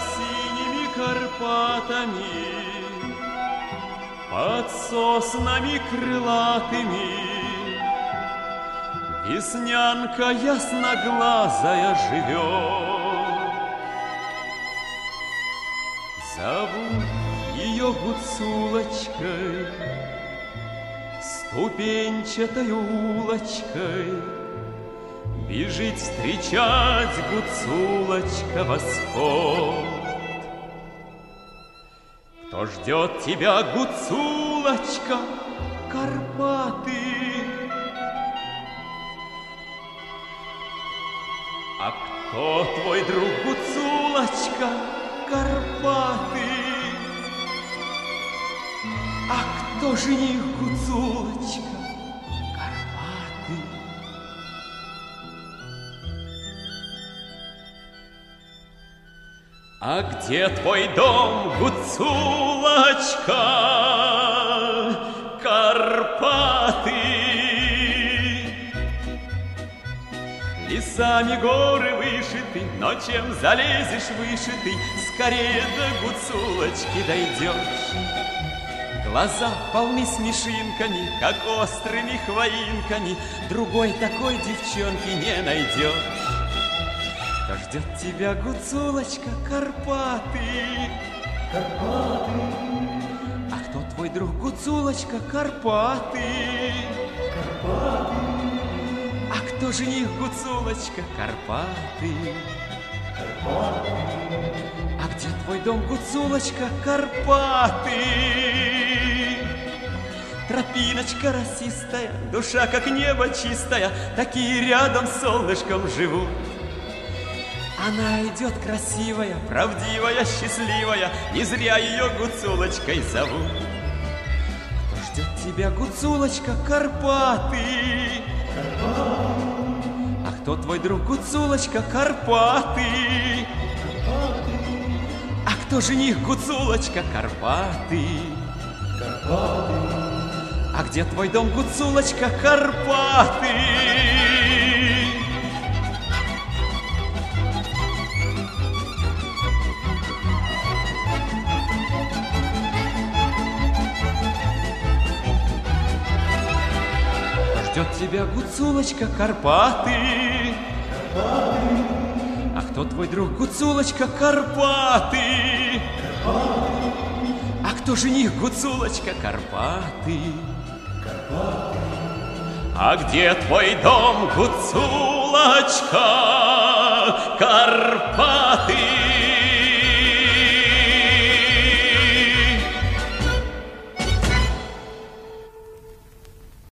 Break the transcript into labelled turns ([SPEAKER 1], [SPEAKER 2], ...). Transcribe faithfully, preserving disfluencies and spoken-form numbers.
[SPEAKER 1] синими Карпатами, под соснами крылатыми, веснянка ясноглазая живет. Зовут ее Гуцулочкой, ступенчатой улочкой бежит встречать Гуцулочка восход. Кто ждет тебя, Гуцулочка, Карпаты? А кто твой друг, Гуцулочка, Карпаты? А кто жених, Гуцулочка, Карпаты? А где твой дом, Гуцулочка, Карпаты? Лесами горы вышиты, но чем залезешь выше ты, скорее до Гуцулочки дойдешь. Глаза полны смешинками, как острыми хвоинками, другой такой девчонки не найдешь. Кто ждет тебя, Гуцулочка, Карпаты? Карпаты. А кто твой друг, Гуцулочка, Карпаты? Карпаты. А кто жених, Гуцулочка, Карпаты? Карпаты. А где твой дом, Гуцулочка, Карпаты? Тропиночка росистая, душа как небо чистая, такие рядом с солнышком живут. Она идет красивая, правдивая, счастливая, не зря ее Гуцулочкой зовут. Кто ждет тебя, Гуцулочка, Карпаты? Карпаты. А кто твой друг, Гуцулочка, Карпаты? Карпаты. А кто жених, Гуцулочка, Карпаты? Карпаты. А где твой дом, Гуцулочка, Карпаты? Ждет тебя, Гуцулочка, Карпаты. Карпаты. А кто твой друг, Гуцулочка, Карпаты? Карпаты. А кто жених, Гуцулочка, Карпаты? Карпаты. А где твой дом, Гуцулочка, Карпаты?